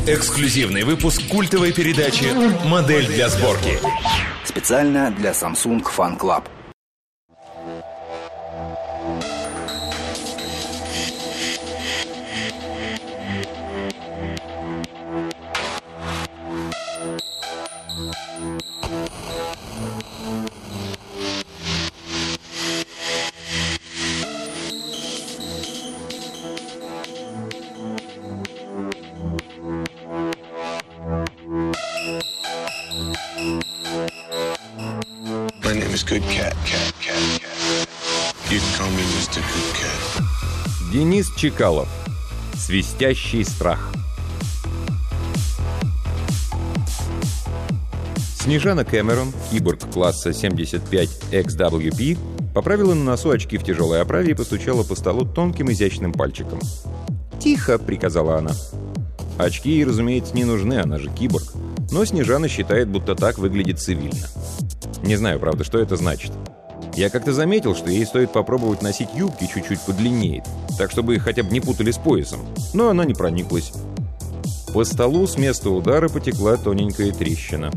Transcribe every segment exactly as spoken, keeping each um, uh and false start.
Эксклюзивный выпуск культовой передачи «Модель для сборки». Специально для Samsung Fan Club. My name is Good Cat, Cat, Cat, Cat. You can call me мистер Good Cat. Денис Чекалов. Свистящий страх. Снежана Кэмерон, киборг класса семьдесят пять икс дабл ю пи, поправила на носу очки в тяжелой оправе и постучала по столу тонким изящным пальчиком. «Тихо!» — приказала она. Очки ей, разумеется, не нужны, она же киборг. Но Снежана считает, будто так выглядит цивильно. Не знаю, правда, что это значит. Я как-то заметил, что ей стоит попробовать носить юбки чуть-чуть подлиннее, так чтобы их хотя бы не путали с поясом. Но она не прониклась. По столу с места удара потекла тоненькая трещина.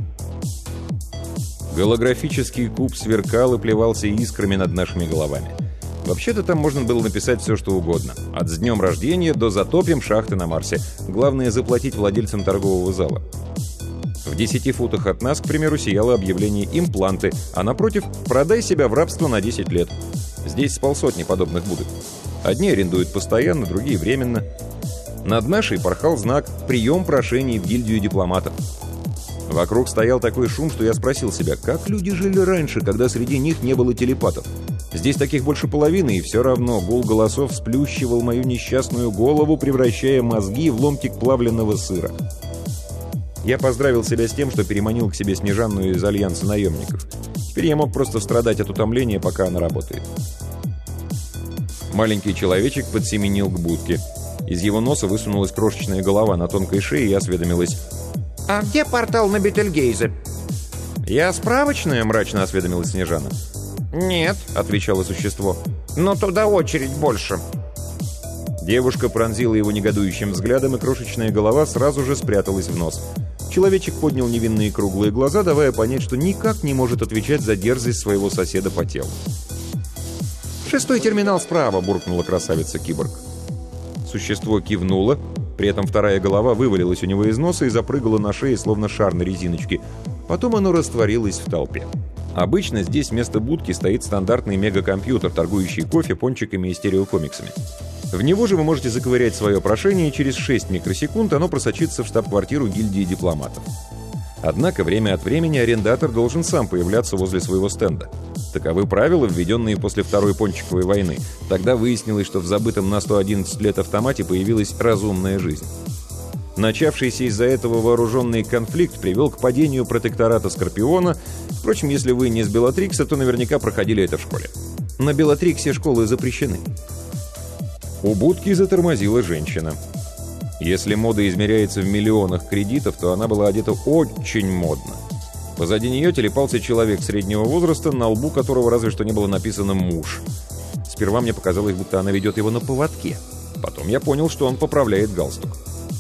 Голографический куб сверкал и плевался искрами над нашими головами. Вообще-то там можно было написать все, что угодно. От «С днем рождения» до «Затопим шахты на Марсе». Главное — заплатить владельцам торгового зала. В десяти футах от нас, к примеру, сияло объявление «Импланты», а напротив «Продай себя в рабство на десять лет». Здесь с полсотни подобных будок. Одни арендуют постоянно, другие — временно. Над нашей порхал знак «Прием прошений в гильдию дипломатов». Вокруг стоял такой шум, что я спросил себя, как люди жили раньше, когда среди них не было телепатов. Здесь таких больше половины, и все равно гул голосов сплющивал мою несчастную голову, превращая мозги в ломтик плавленного сыра. Я поздравил себя с тем, что переманил к себе Снежанну из альянса наемников. Теперь я мог просто страдать от утомления, пока она работает. Маленький человечек подсеменил к будке. Из его носа высунулась крошечная голова на тонкой шее и осведомилась: «А где портал на Бетельгейзе?» «Я справочная», — мрачно осведомилась Снежана. «Нет», — отвечало существо, — «но туда очередь больше». Девушка пронзила его негодующим взглядом, и крошечная голова сразу же спряталась в нос. Человечек поднял невинные круглые глаза, давая понять, что никак не может отвечать за дерзость своего соседа по телу. «Шестой терминал справа», — буркнула красавица-киборг. Существо кивнуло, при этом вторая голова вывалилась у него из носа и запрыгала на шее, словно шар на резиночке. Потом оно растворилось в толпе. Обычно здесь вместо будки стоит стандартный мегакомпьютер, торгующий кофе, пончиками и стереокомиксами. В него же вы можете заковырять свое прошение, и через шесть микросекунд оно просочится в штаб-квартиру гильдии дипломатов. Однако время от времени арендатор должен сам появляться возле своего стенда. Таковы правила, введенные после Второй пончиковой войны. Тогда выяснилось, что в забытом на сто одиннадцать лет автомате появилась разумная жизнь. Начавшийся из-за этого вооруженный конфликт привел к падению протектората Скорпиона. Впрочем, если вы не с Белатрикса, то наверняка проходили это в школе. На Белатриксе школы запрещены. У будки затормозила женщина. Если мода измеряется в миллионах кредитов, то она была одета очень модно. Позади нее телепался человек среднего возраста, на лбу которого разве что не было написано «муж». Сперва мне показалось, будто она ведет его на поводке. Потом я понял, что он поправляет галстук.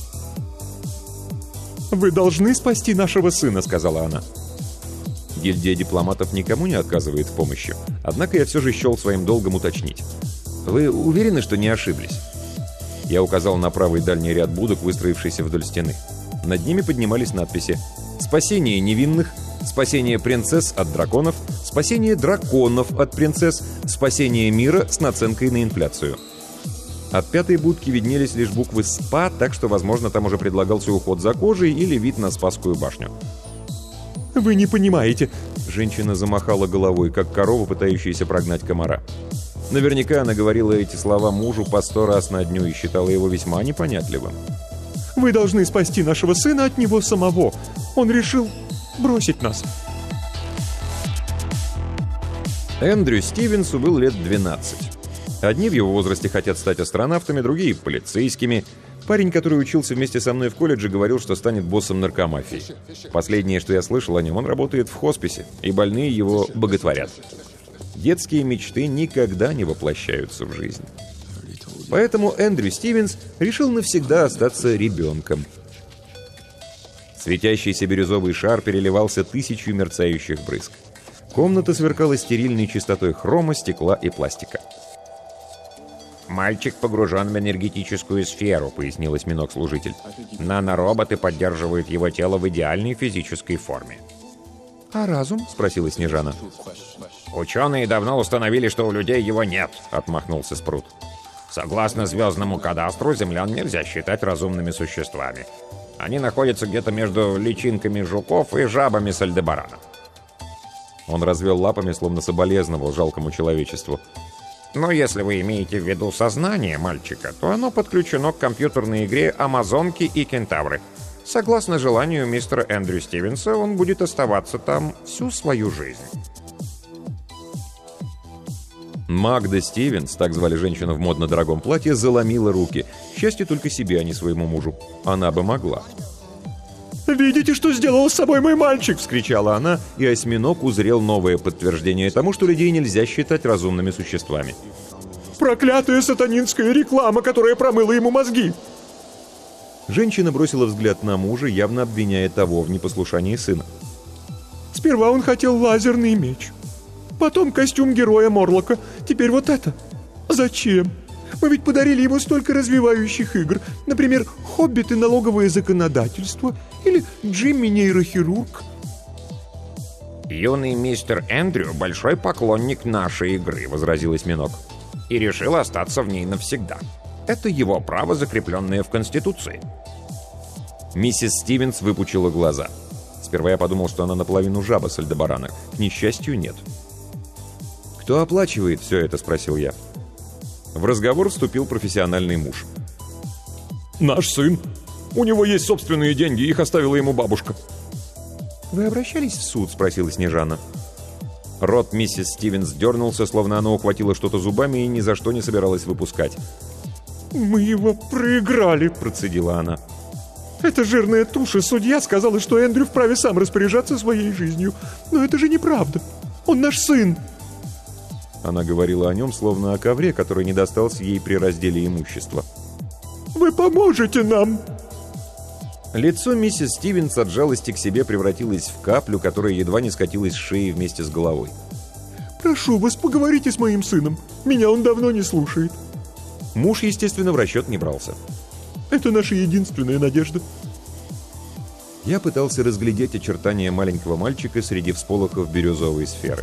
«Вы должны спасти нашего сына», — сказала она. Гильдия дипломатов никому не отказывает в помощи. Однако я все же счел своим долгом уточнить. «Вы уверены, что не ошиблись?» Я указал на правый дальний ряд будок, выстроившийся вдоль стены. Над ними поднимались надписи: «Спасение невинных», «Спасение принцесс от драконов», «Спасение драконов от принцесс», «Спасение мира с наценкой на инфляцию». От пятой будки виднелись лишь буквы «СПА», так что, возможно, там уже предлагался уход за кожей или вид на Спасскую башню. «Вы не понимаете!» Женщина замахала головой, как корова, пытающаяся прогнать комара. Наверняка она говорила эти слова мужу по сто раз на дню и считала его весьма непонятливым. «Вы должны спасти нашего сына от него самого. Он решил бросить нас». Эндрю Стивенсу был лет двенадцать. Одни в его возрасте хотят стать астронавтами, другие — полицейскими. Парень, который учился вместе со мной в колледже, говорил, что станет боссом наркомафии. Последнее, что я слышал о нем, он работает в хосписе, и больные его боготворят. Детские мечты никогда не воплощаются в жизнь. Поэтому Эндрю Стивенс решил навсегда остаться ребенком. Светящийся бирюзовый шар переливался тысячу мерцающих брызг. Комната сверкала стерильной чистотой хрома, стекла и пластика. «Мальчик погружен в энергетическую сферу», — пояснил осьминог-служитель. «Нанороботы поддерживают его тело в идеальной физической форме». «А разум?» — спросила Снежана. «Ученые давно установили, что у людей его нет», — отмахнулся Спрут. «Согласно звездному кадастру, землян нельзя считать разумными существами. Они находятся где-то между личинками жуков и жабами с Альдебарана». Он развел лапами, словно соболезновал жалкому человечеству. «Но если вы имеете в виду сознание мальчика, то оно подключено к компьютерной игре «Амазонки и кентавры». Согласно желанию мистера Эндрю Стивенса, он будет оставаться там всю свою жизнь». Магда Стивенс, так звали женщину в модно-дорогом платье, заломила руки. К счастью, только себе, а не своему мужу. Она бы могла. «Видите, что сделал с собой мой мальчик?» — вскричала она, и осьминог узрел новое подтверждение тому, что людей нельзя считать разумными существами. «Проклятая сатанинская реклама, которая промыла ему мозги!» Женщина бросила взгляд на мужа, явно обвиняя того в непослушании сына. «Сперва он хотел лазерный меч. Потом костюм героя Морлока. Теперь вот это. Зачем? Мы ведь подарили ему столько развивающих игр. Например, «Хоббит и налоговое законодательство» или «Джимми нейрохирург». «Юный мистер Эндрю — большой поклонник нашей игры», — возразил осьминог. «И решил остаться в ней навсегда. Это его право, закрепленное в Конституции». Миссис Стивенс выпучила глаза. Сперва я подумал, что она наполовину жаба с Альдебарана. К несчастью, нет. «Кто оплачивает все это?» — спросил я. В разговор вступил профессиональный муж. «Наш сын. У него есть собственные деньги, их оставила ему бабушка». «Вы обращались в суд?» — спросила Снежана. Рот миссис Стивенс дернулся, словно она ухватила что-то зубами и ни за что не собиралась выпускать. «Мы его проиграли», — процедила она. «Эта жирная туша, судья, сказала, что Эндрю вправе сам распоряжаться своей жизнью. Но это же неправда. Он наш сын». Она говорила о нем, словно о ковре, который не достался ей при разделе имущества. «Вы поможете нам!» Лицо миссис Стивенс от жалости к себе превратилось в каплю, которая едва не скатилась с шеи вместе с головой. «Прошу вас, поговорите с моим сыном. Меня он давно не слушает». Муж, естественно, в расчет не брался. «Это наша единственная надежда». Я пытался разглядеть очертания маленького мальчика среди всполохов бирюзовой сферы.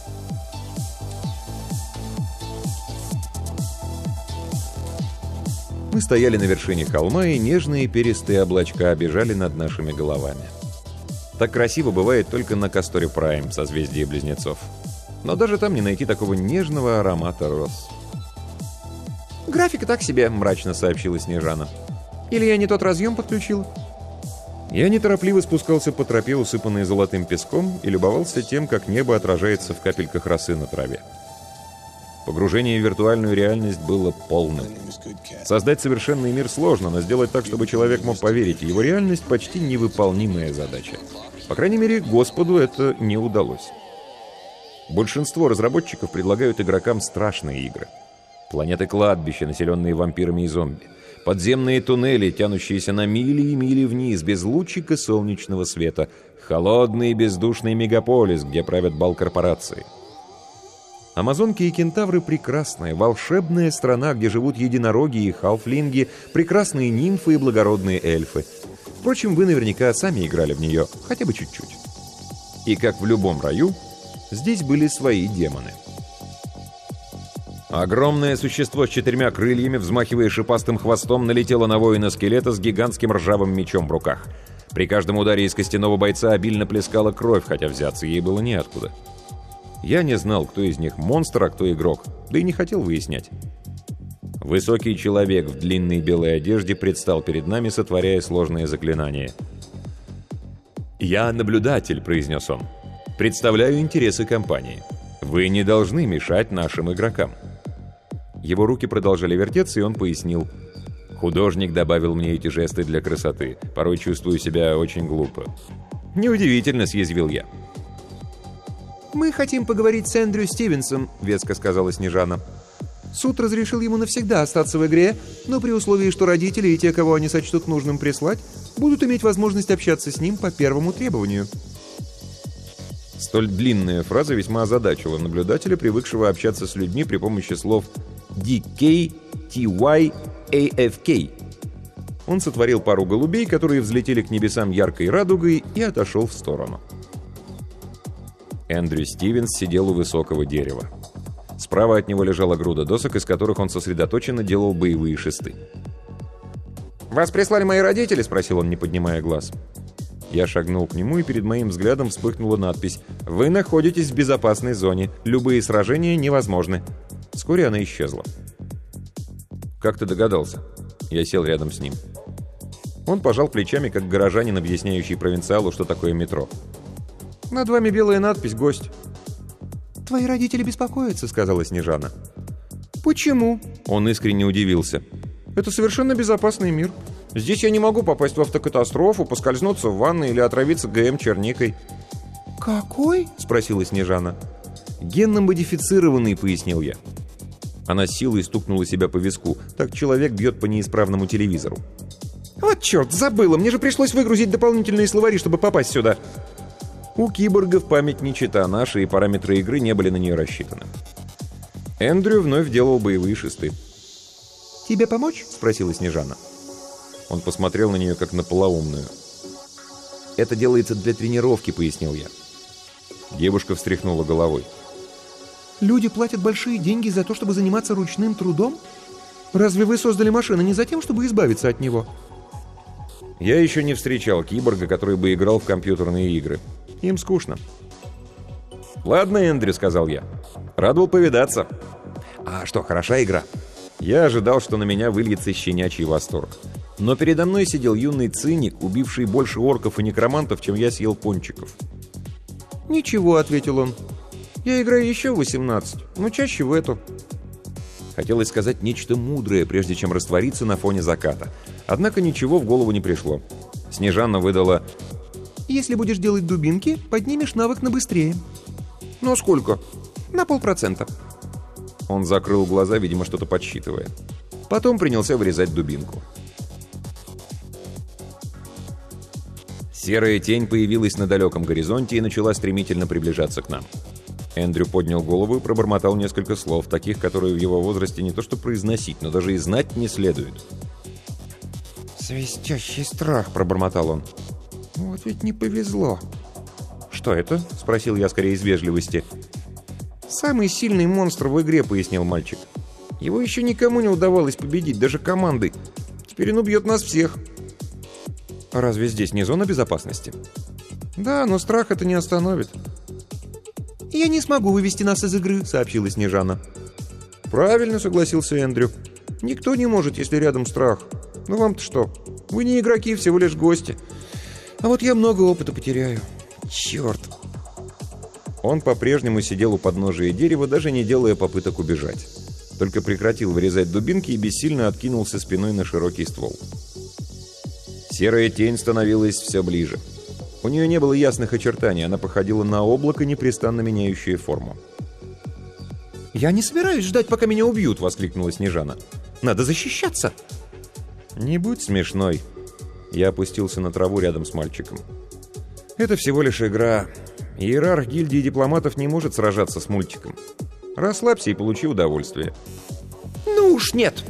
Мы стояли на вершине холма, и нежные перистые облачка бежали над нашими головами. Так красиво бывает только на Касторе Прайм, созвездие близнецов. Но даже там не найти такого нежного аромата роз. «График так себе», — мрачно сообщила Снежана. «Или я не тот разъем подключил?» Я неторопливо спускался по тропе, усыпанной золотым песком, и любовался тем, как небо отражается в капельках росы на траве. Погружение в виртуальную реальность было полным. Создать совершенный мир сложно, но сделать так, чтобы человек мог поверить в его реальность, почти невыполнимая задача. По крайней мере, Господу это не удалось. Большинство разработчиков предлагают игрокам страшные игры. Планеты-кладбища, населенные вампирами и зомби. Подземные туннели, тянущиеся на мили и мили вниз, без лучика солнечного света. Холодный и бездушный мегаполис, где правят бал-корпорации. Амазонки и кентавры — прекрасная, волшебная страна, где живут единороги и халфлинги, прекрасные нимфы и благородные эльфы. Впрочем, вы наверняка сами играли в нее, хотя бы чуть-чуть. И как в любом раю, здесь были свои демоны. Огромное существо с четырьмя крыльями, взмахивая шипастым хвостом, налетело на воина-скелета с гигантским ржавым мечом в руках. При каждом ударе из костяного бойца обильно плескала кровь, хотя взяться ей было неоткуда. Я не знал, кто из них монстр, а кто игрок, да и не хотел выяснять. Высокий человек в длинной белой одежде предстал перед нами, сотворяя сложные заклинания. «Я наблюдатель», — произнес он. «Представляю интересы компании. Вы не должны мешать нашим игрокам». Его руки продолжали вертеться, и он пояснил. «Художник добавил мне эти жесты для красоты. Порой чувствую себя очень глупо». «Неудивительно», — съязвил я. «Мы хотим поговорить с Эндрю Стивенсом», — веско сказала Снежана. Суд разрешил ему навсегда остаться в игре, но при условии, что родители и те, кого они сочтут нужным прислать, будут иметь возможность общаться с ним по первому требованию. Столь длинная фраза весьма озадачила наблюдателя, привыкшего общаться с людьми при помощи слов ди кей, ти уай, эй эф кей. Он сотворил пару голубей, которые взлетели к небесам яркой радугой, и отошел в сторону. Эндрю Стивенс сидел у высокого дерева. Справа от него лежала груда досок, из которых он сосредоточенно делал боевые шесты. «Вас прислали мои родители?» — спросил он, не поднимая глаз. Я шагнул к нему, и перед моим взглядом вспыхнула надпись: «Вы находитесь в безопасной зоне. Любые сражения невозможны». Вскоре она исчезла. «Как ты догадался?» Я сел рядом с ним. Он пожал плечами, как горожанин, объясняющий провинциалу, что такое метро. «Над вами белая надпись «Гость». «Твои родители беспокоятся», — сказала Снежана. «Почему?» Он искренне удивился. «Это совершенно безопасный мир. Здесь я не могу попасть в автокатастрофу, поскользнуться в ванной или отравиться ГМ черникой». «Какой?» — спросила Снежана. «Генно-модифицированный», — пояснил я. Она с силой стукнула себя по виску. Так человек бьет по неисправному телевизору. «Вот черт, забыла! Мне же пришлось выгрузить дополнительные словари, чтобы попасть сюда!» У киборгов память не чета наша, и параметры игры не были на нее рассчитаны. Эндрю вновь делал боевые шесты. «Тебе помочь?» — спросила Снежана. Он посмотрел на нее, как на полоумную. «Это делается для тренировки», — пояснил я. Девушка встряхнула головой. «Люди платят большие деньги за то, чтобы заниматься ручным трудом? Разве вы создали машину не за тем, чтобы избавиться от него?» Я еще не встречал киборга, который бы играл в компьютерные игры. Им скучно. «Ладно, Эндрю», — сказал я. «Рад был повидаться». «А что, хороша игра?» Я ожидал, что на меня выльется щенячий восторг. Но передо мной сидел юный циник, убивший больше орков и некромантов, чем я съел пончиков. «Ничего», — ответил он. «Я играю еще в восемнадцать, но чаще в эту». Хотелось сказать нечто мудрое, прежде чем раствориться на фоне заката. Однако ничего в голову не пришло. Снежана выдала: «Если будешь делать дубинки, поднимешь навык на быстрее». «Ну сколько?» «На полпроцента». Он закрыл глаза, видимо, что-то подсчитывая. Потом принялся вырезать дубинку. Серая тень появилась на далеком горизонте и начала стремительно приближаться к нам. Эндрю поднял голову и пробормотал несколько слов, таких, которые в его возрасте не то что произносить, но даже и знать не следует. «Свистящий страх», — пробормотал он. «Вот ведь не повезло». «Что это?» — спросил я скорее из вежливости. «Самый сильный монстр в игре», — пояснил мальчик. «Его еще никому не удавалось победить, даже командой. Теперь он убьет нас всех». «А разве здесь не зона безопасности?» «Да, но страх это не остановит». «Я не смогу вывести нас из игры», — сообщила Снежана. «Правильно», — согласился Эндрю. «Никто не может, если рядом страх. Ну вам-то что? Вы не игроки, всего лишь гости. А вот я много опыта потеряю. Черт!» Он по-прежнему сидел у подножия дерева, даже не делая попыток убежать. Только прекратил вырезать дубинки и бессильно откинулся спиной на широкий ствол. Серая тень становилась все ближе. У нее не было ясных очертаний, она походила на облако, непрестанно меняющее форму. «Я не собираюсь ждать, пока меня убьют!» — воскликнула Снежана. «Надо защищаться!» «Не будь смешной!» Я опустился на траву рядом с мальчиком. «Это всего лишь игра. Иерарх гильдии дипломатов не может сражаться с мультиком. Расслабься и получи удовольствие». «Ну уж нет!»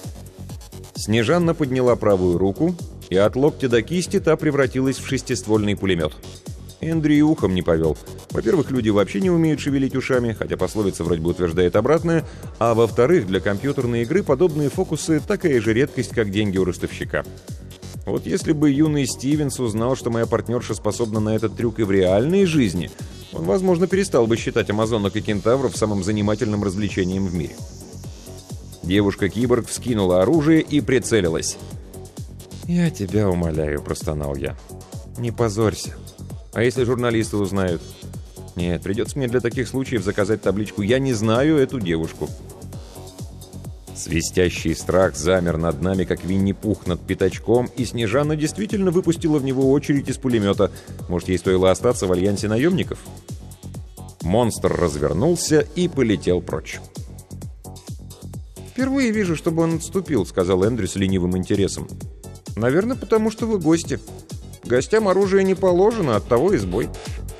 Снежанна подняла правую руку, и от локтя до кисти та превратилась в шестиствольный пулемет. Эндрю и ухом не повел. Во-первых, люди вообще не умеют шевелить ушами, хотя пословица вроде бы утверждает обратное, а во-вторых, для компьютерной игры подобные фокусы такая же редкость, как деньги у ростовщика. Вот если бы юный Стивенс узнал, что моя партнерша способна на этот трюк и в реальной жизни, он, возможно, перестал бы считать амазонок и кентавров самым занимательным развлечением в мире. Девушка-киборг вскинула оружие и прицелилась. «Я тебя умоляю», — простонал я. «Не позорься. А если журналисты узнают?» «Нет, придется мне для таких случаев заказать табличку «Я не знаю эту девушку». Свистящий страх замер над нами, как Винни-Пух над пятачком, и Снежана действительно выпустила в него очередь из пулемета. Может, ей стоило остаться в альянсе наемников? Монстр развернулся и полетел прочь. «Впервые вижу, чтобы он отступил», — сказал Эндрю с ленивым интересом. «Наверное, потому что вы гости. Гостям оружие не положено, оттого и сбой».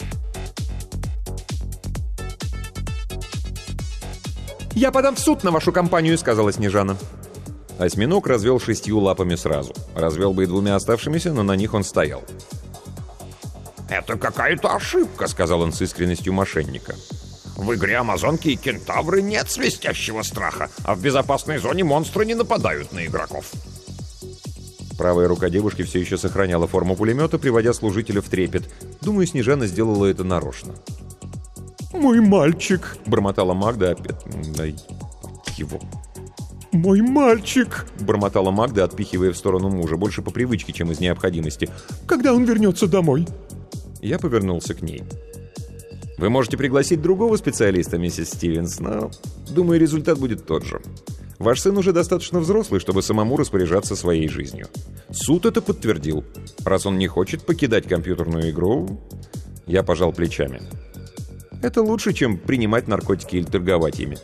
«Я подам в суд на вашу компанию», — сказала Снежана. Осьминог развел шестью лапами сразу. Развел бы и двумя оставшимися, но на них он стоял. «Это какая-то ошибка», — сказал он с искренностью мошенника. «В игре Амазонки и Кентавры нет свистящего страха, а в безопасной зоне монстры не нападают на игроков». Правая рука девушки все еще сохраняла форму пулемета, приводя служителя в трепет. Думаю, Снежана сделала это нарочно. «Мой мальчик!» — бормотала Магда опять. «Дай его!» «Мой мальчик!» — бормотала Магда, отпихивая в сторону мужа, больше по привычке, чем из необходимости. «Когда он вернется домой?» Я повернулся к ней. «Вы можете пригласить другого специалиста, миссис Стивенс, но, думаю, результат будет тот же. Ваш сын уже достаточно взрослый, чтобы самому распоряжаться своей жизнью. Суд это подтвердил. Раз он не хочет покидать компьютерную игру...» Я пожал плечами. «Это лучше, чем принимать наркотики или торговать ими».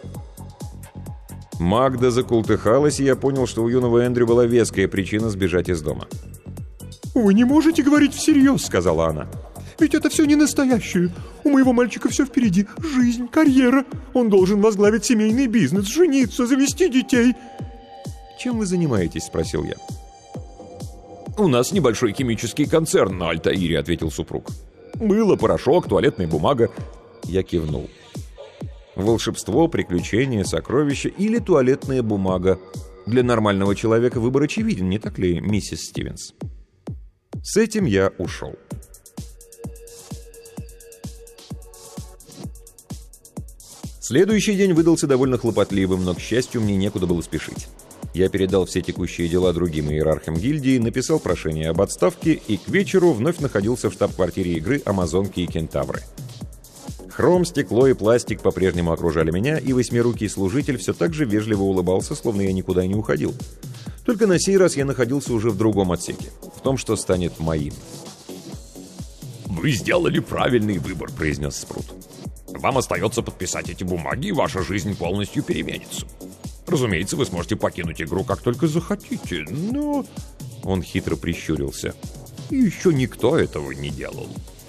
Магда закултыхалась, и я понял, что у юного Эндрю была веская причина сбежать из дома. «Вы не можете говорить всерьез», — сказала она. «Ведь это все не настоящее. У моего мальчика все впереди. Жизнь, карьера. Он должен возглавить семейный бизнес, жениться, завести детей». «Чем вы занимаетесь?» — спросил я. «У нас небольшой химический концерн на Альтаире», — ответил супруг. «Мыло, порошок, туалетная бумага». Я кивнул. Волшебство, приключения, сокровища или туалетная бумага. Для нормального человека выбор очевиден, не так ли, миссис Стивенс? С этим я ушел. Следующий день выдался довольно хлопотливым, но, к счастью, мне некуда было спешить. Я передал все текущие дела другим иерархам гильдии, написал прошение об отставке и к вечеру вновь находился в штаб-квартире игры «Амазонки и Кентавры». Хром, стекло и пластик по-прежнему окружали меня, и восьмирукий служитель все так же вежливо улыбался, словно я никуда не уходил. Только на сей раз я находился уже в другом отсеке, в том, что станет моим. «Вы сделали правильный выбор», — произнес Спрут. «Вам остается подписать эти бумаги, и ваша жизнь полностью переменится. Разумеется, вы сможете покинуть игру, как только захотите, но...» Он хитро прищурился. «Еще никто этого не делал».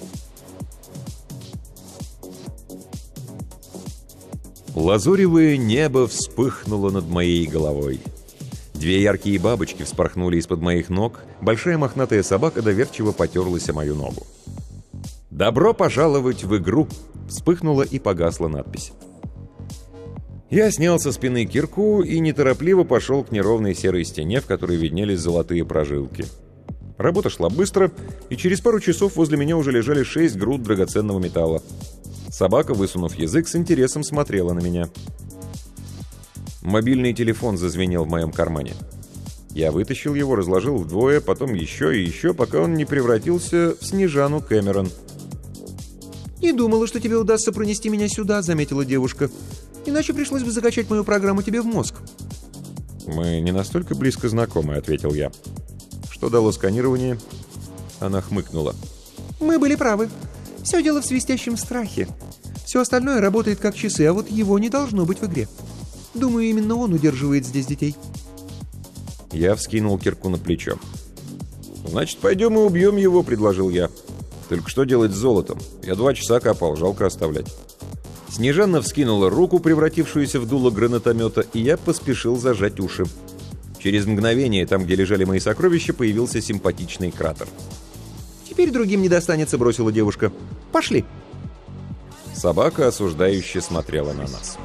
Лазуревое небо вспыхнуло над моей головой. Две яркие бабочки вспорхнули из-под моих ног, большая мохнатая собака доверчиво потерлась о мою ногу. «Добро пожаловать в игру!» — вспыхнула и погасла надпись. Я снял со спины кирку и неторопливо пошел к неровной серой стене, в которой виднелись золотые прожилки. Работа шла быстро, и через пару часов возле меня уже лежали шесть груд драгоценного металла. Собака, высунув язык, с интересом смотрела на меня. Мобильный телефон зазвенел в моем кармане. Я вытащил его, разложил вдвое, потом еще и еще, пока он не превратился в Снежану Кэмерон. «Не думала, что тебе удастся пронести меня сюда», — заметила девушка. «Иначе пришлось бы закачать мою программу тебе в мозг». «Мы не настолько близко знакомы», — ответил я. «Что дало сканирование?» Она хмыкнула. «Мы были правы. Все дело в свистящем страхе. Все остальное работает как часы, а вот его не должно быть в игре. Думаю, именно он удерживает здесь детей». Я вскинул кирку на плечо. «Значит, пойдем и убьем его», — предложил я. «Только что делать с золотом? Я два часа копал, жалко оставлять». Снежана вскинула руку, превратившуюся в дуло гранатомета, и я поспешил зажать уши. Через мгновение, там, где лежали мои сокровища, появился симпатичный кратер. «Теперь другим не достанется», — бросила девушка. «Пошли». Собака осуждающе смотрела на нас.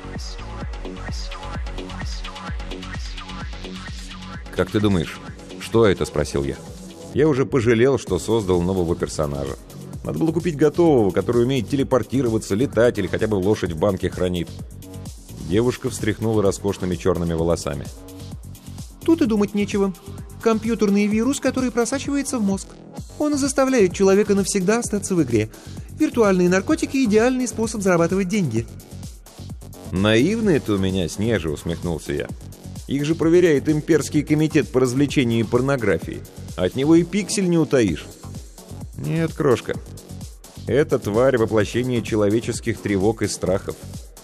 «Как ты думаешь, что это?» — спросил я. Я уже пожалел, что создал нового персонажа. Надо было купить готового, который умеет телепортироваться, летать или хотя бы лошадь в банке хранит. Девушка встряхнула роскошными черными волосами. «Тут и думать нечего. Компьютерный вирус, который просачивается в мозг. Он заставляет человека навсегда остаться в игре. Виртуальные наркотики — идеальный способ зарабатывать деньги». «Наивный ты у меня, Снежа», — усмехнулся я. «Их же проверяет имперский комитет по развлечению и порнографии. От него и пиксель не утаишь». «Нет, крошка. Эта тварь — воплощение человеческих тревог и страхов.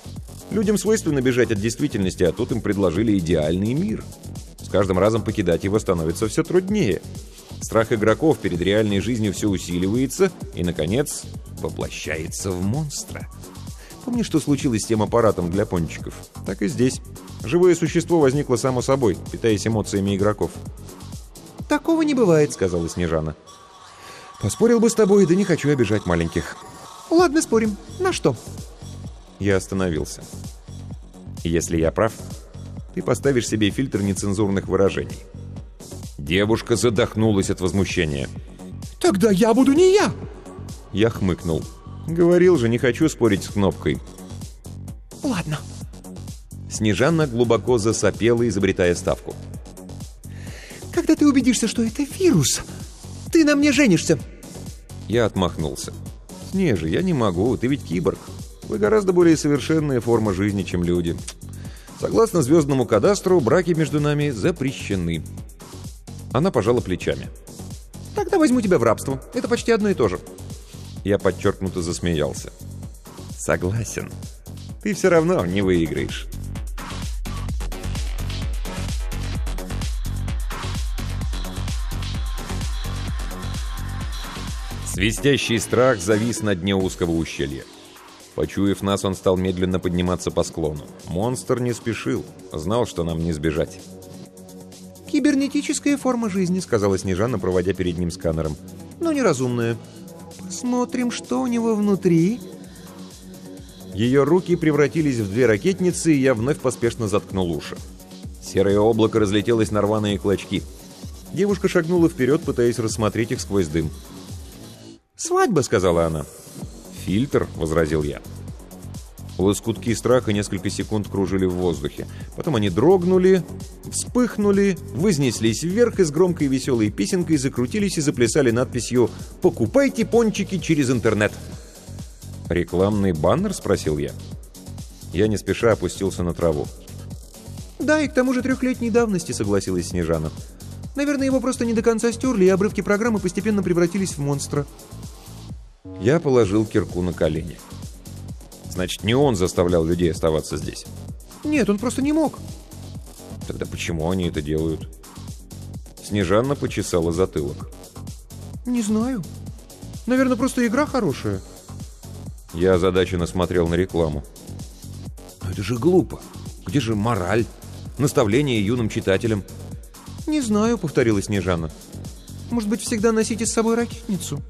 Людям свойственно бежать от действительности, а тут им предложили идеальный мир. С каждым разом покидать его становится все труднее. Страх игроков перед реальной жизнью все усиливается и, наконец, воплощается в монстра. Помнишь, что случилось с тем аппаратом для пончиков? Так и здесь. Живое существо возникло само собой, питаясь эмоциями игроков. «Такого не бывает», — сказала Снежана. «Поспорил бы с тобой, да не хочу обижать маленьких». «Ладно, спорим. На что?» Я остановился. «Если я прав, ты поставишь себе фильтр нецензурных выражений». Девушка задохнулась от возмущения. «Тогда я буду не я!» Я хмыкнул. Говорил же, не хочу спорить с кнопкой. «Ладно». Снежана глубоко засопела, изобретая ставку. «Когда ты убедишься, что это вирус, ты на мне женишься!» Я отмахнулся. «Снежа, я не могу, ты ведь киборг. Вы гораздо более совершенная форма жизни, чем люди. Согласно звездному кадастру, браки между нами запрещены». Она пожала плечами. «Тогда возьму тебя в рабство. Это почти одно и то же». Я подчеркнуто засмеялся. «Согласен. Ты все равно не выиграешь». Свистящий страх завис на дне узкого ущелья. Почуяв нас, он стал медленно подниматься по склону. Монстр не спешил, знал, что нам не сбежать. «Кибернетическая форма жизни», — сказала Снежана, проводя перед ним сканером. «Но неразумная. Посмотрим, что у него внутри». Ее руки превратились в две ракетницы, и я вновь поспешно заткнул уши. Серое облако разлетелось на рваные клочки. Девушка шагнула вперед, пытаясь рассмотреть их сквозь дым. «Свадьба», — сказала она. «Фильтр», — возразил я. Лоскутки страха несколько секунд кружили в воздухе. Потом они дрогнули, вспыхнули, вознеслись вверх и с громкой веселой песенкой закрутились и заплясали надписью «Покупайте пончики через интернет». «Рекламный баннер?» — спросил я. Я не спеша опустился на траву. «Да, и к тому же трехлетней давности», — согласилась Снежана. «Наверное, его просто не до конца стерли, и обрывки программы постепенно превратились в монстра». Я положил кирку на колени. Значит, не он заставлял людей оставаться здесь? Нет, он просто не мог. Тогда почему они это делают? Снежана почесала затылок. Не знаю. Наверное, просто игра хорошая. Я озадаченно смотрел на рекламу. Но это же глупо. Где же мораль? Наставление юным читателям? Не знаю, повторила Снежана. Может быть, всегда носите с собой ракетницу?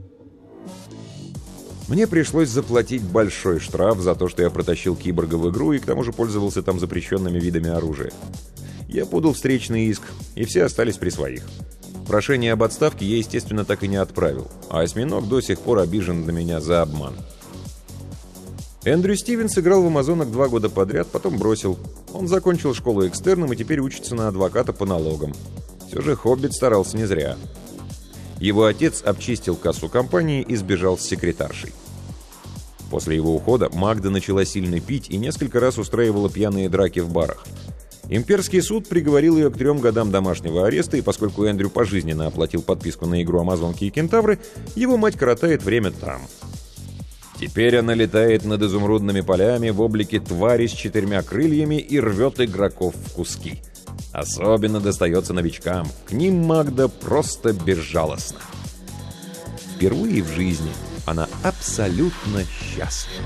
Мне пришлось заплатить большой штраф за то, что я протащил киборга в игру и к тому же пользовался там запрещенными видами оружия. Я подал встречный иск, и все остались при своих. Прошение об отставке я, естественно, так и не отправил, а осьминог до сих пор обижен на меня за обман. Эндрю Стивенс играл в «Амазонок» два года подряд, потом бросил. Он закончил школу экстерном и теперь учится на адвоката по налогам. Все же «Хоббит» старался не зря. Его отец обчистил кассу компании и сбежал с секретаршей. После его ухода Магда начала сильно пить и несколько раз устраивала пьяные драки в барах. Имперский суд приговорил ее к трем годам домашнего ареста, и поскольку Эндрю пожизненно оплатил подписку на игру «Амазонки и кентавры», его мать коротает время там. Теперь она летает над изумрудными полями в облике твари с четырьмя крыльями и рвет игроков в куски. Особенно достается новичкам. К ним Магда просто безжалостна. Впервые в жизни она абсолютно счастлива.